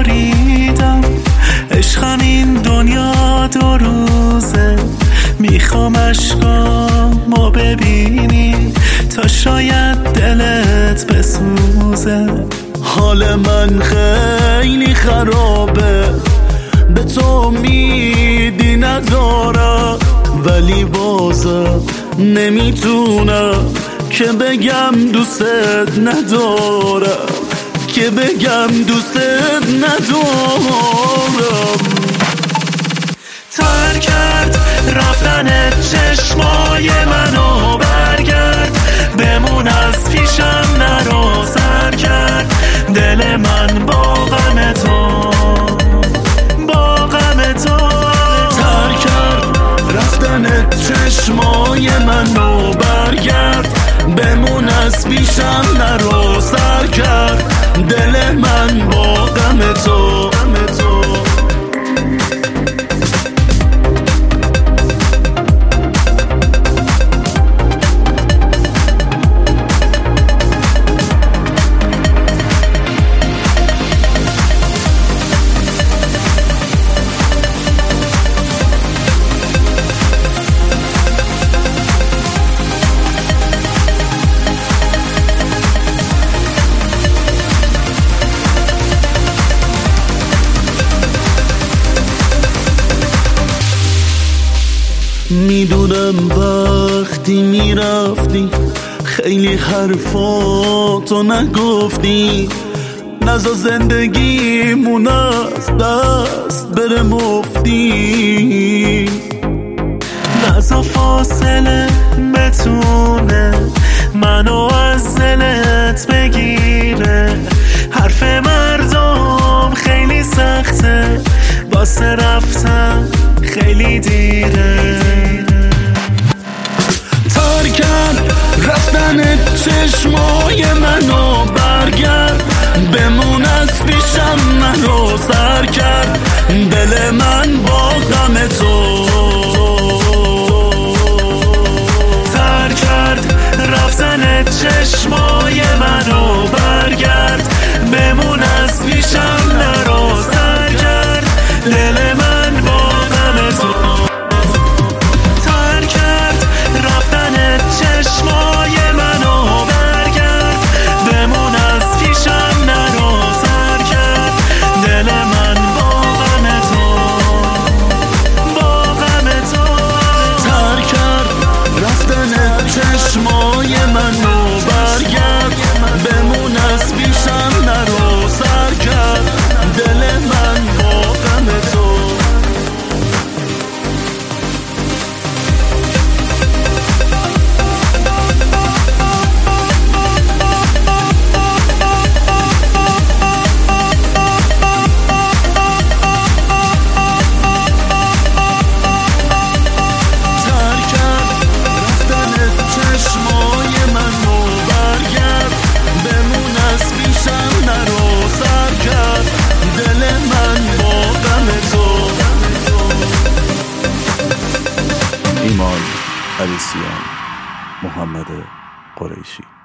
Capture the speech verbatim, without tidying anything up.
بریدم. عشقم این دنیا دو روزه، میخوام عشقامو ببینی تا شاید دلت بسوزه. حال من خیلی خرابه، به تو امیدی ندارم، ولی بازم نمیتونم که بگم دوستت ندارم، که بگم دوستت ندارم. تر کرد رفتن چشمای منو، برگرد بمون از پیشم نرو. سر کرد دل من با غم تو، با غم تو. تر کرد رفتن چشمای منو، برگرد بمون از پیشم نرو. سر کرد دل من با غم تو. میدونم وقتی میرفتی خیلی حرفاتو نگفتی، نزا زندگیمون از دست بره مفتی. نزا فاصله بتونه منو از دلت بگیره. حرف مردم خیلی سخته، واسه رفتن خیلی دیره. تر کرد رفتن چشمای منو، برگرد بمون از پیشم منو. سر کرد دل من با غم تو. تر کرد رفتن چشمای منو، برگرد بمون از پیشم نرو. سر کرد دل من با غم تو. تر کرد رفتن چشمای منو، برگرد بمون از پیشم نرو. سر کرد دل من با غم تو، با غم تو. تر کرد رفتن چشمای منو، برگرد بمون از پیشم نرو. سر کرد دل من با غم تو. ایمان علیسیان، محمد قریشی.